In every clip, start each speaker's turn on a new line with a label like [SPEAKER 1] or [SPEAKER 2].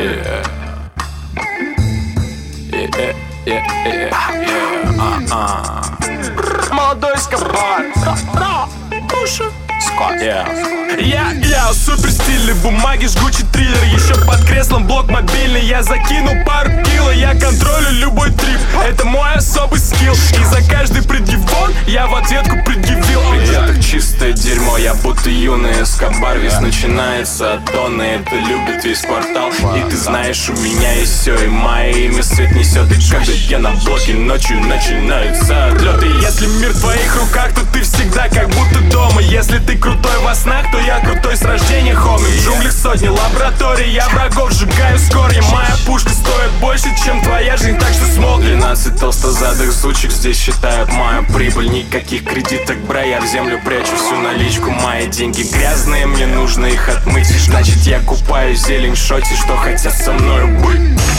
[SPEAKER 1] Молодой Эскобар. Я супер стильный, бумаги, жгучий триллер. Еще под креслом блок мобильный. Я закину пару кило, я контролю любой трип. Это мой особый скилл. И за каждый предъявон я в ответку предъявил.
[SPEAKER 2] Ребята, чистое дерьмо, я будто юный Эскобар. Весь начинается от тонны, это любит весь квартал. И ты знаешь, у меня есть все, и мое имя свет несет. И когда я на блоке ночью начинаются отлеты.
[SPEAKER 1] Если мир в твоих руках, то ты всегда как будто дома. Если ты крутой во снах, то я крутой с рождения, хоми. В джунглях сотни лабораторий, я врагов сжигаю с корнем. Моя пушка стоит больше, чем твоя жизнь, так что смолкни.
[SPEAKER 2] 12 толстозадых сучек здесь считают мою прибыль. Никаких кредиток, бра, я в землю прячу всю наличку. Мои деньги грязные, мне нужно их отмыть. Значит, я купаю зелень в шоте, что хотят со мною быть.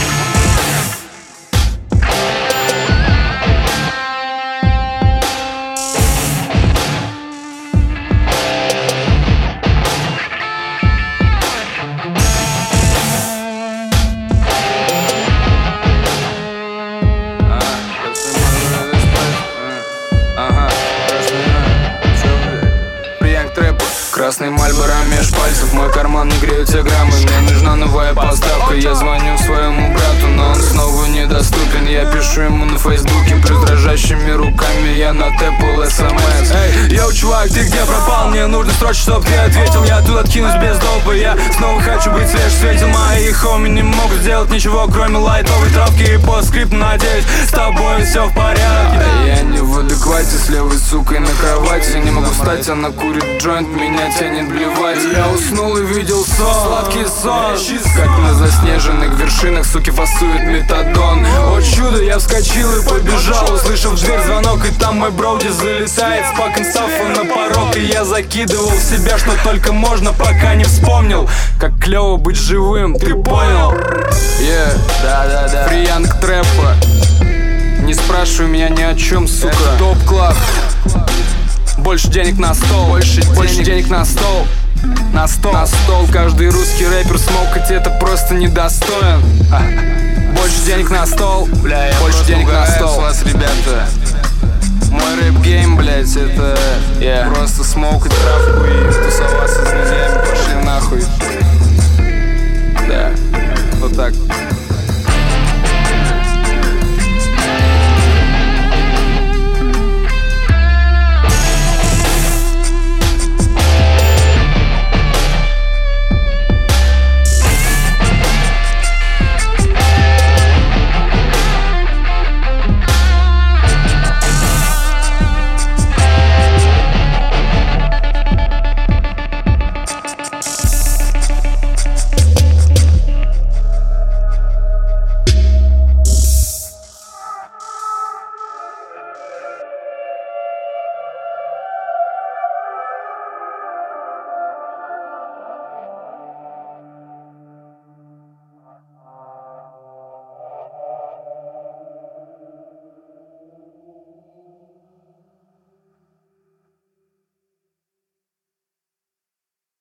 [SPEAKER 3] Красный Мальборо меж пальцев, мой карман не греют те граммы. Мне нужна новая поставка, я звоню своему брату, но он снова недоступен. Я пишу ему на фейсбуке, плюс дрожащими руками я натэпал смс. Эй, йоу, чувак, ты где пропал? Мне нужно срочно, чтоб ты ответил. Я тут откинусь без допа, я снова хочу быть свеж в свете. Мои хоми не могут сделать ничего, кроме лайтовой травки и постскрипт. Надеюсь, с тобой все в порядке. Я не в адеквате, с левой сукой на кровати. Не могу встать, она курит джойнт, меня тянет блевать. Я уснул и видел сон, сладкий сон, как на заснеженных вершинах суки фасует метадон. О чудо, я вскочил и побежал, услышав в дверь звонок, и там мой броуди залетает с паком сафа на порог. И я закидывал в себя, что только можно, пока не вспомнил, как клево быть живым, ты понял? Да, Фриянг трэпа. Не спрашивай меня ни о чем, сука. Это топ-класс. Больше денег на стол, больше денег на стол. На стол, каждый русский рэпер смолкать это просто недостоин. Больше денег на стол, больше денег на стол. С вас, ребята. Мой рэп-гейм, блять, это просто смолкать травку и тусоваться с друзьями, пошли нахуй.